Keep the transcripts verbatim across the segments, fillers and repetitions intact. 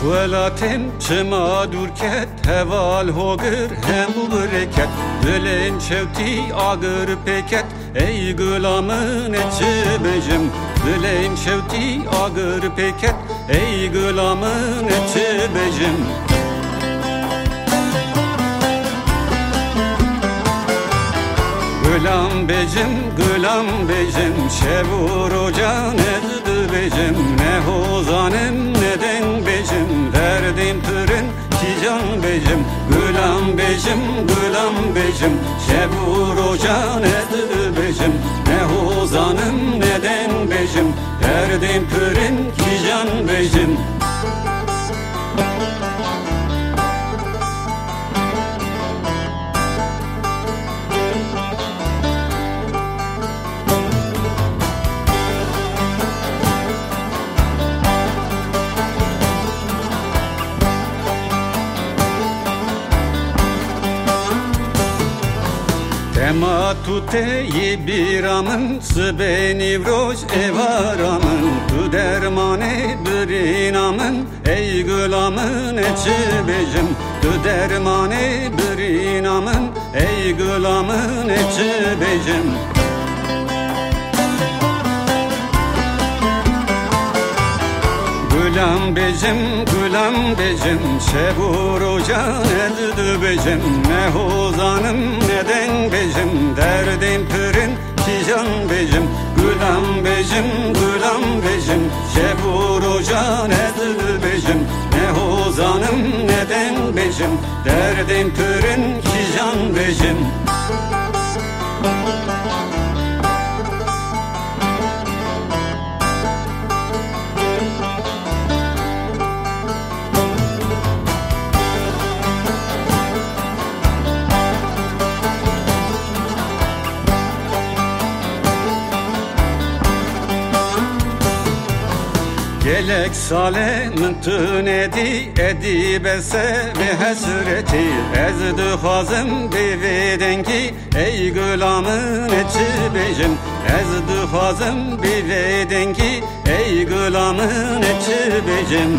Xwelatin çima durket heval hogir hem bereket Dilen şevti agır peket ey gülamın içi bejim Dilen şevti agır peket ey gülamın içi bejim Gülam bejim, gülam bejim Şevur ocan ezdi bejim Ne hozanım neden bejim Derdim pürün kican bejim Gülam bejim, gülam bejim Şevur ocan ezdi bejim Ne hozanım neden bejim Derdim pürün kican bejim Ema tute yi biramın Sıbeni vroj evaramın Tu dermane birinamın Ey gülamın eçi bejim Tu dermane birinamın Ey gülamın eçi bejim Gülam bejim, gülam bejim Şevur ocan ezdi bejim Ne hozanım neden bejim Derdim pürün kican bejim Gülam bejim, gülam bejim Şevur ocan ezdi bejim Ne hozanım neden bejim Derdim pürün kican bejim Gelek sale mıntın edi edi bese ve hasreti Ezdi hazım bir dengi ey gülamın içi bejim Ezdi hazım bir dengi ey gülamın içi bejim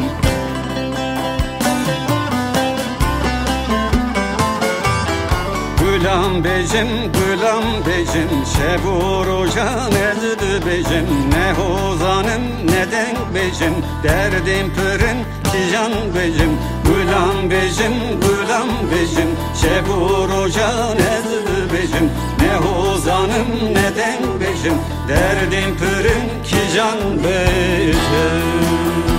Gülam bejim, gülam bejim Şevur ocan ezdi bejim Ne hozanım neden bejim Derdim pürün kican bejim Gülam bejim, gülam bejim Şevur ocan ezdi bejim Ne hozanım neden bejim Derdim pürün kican bejim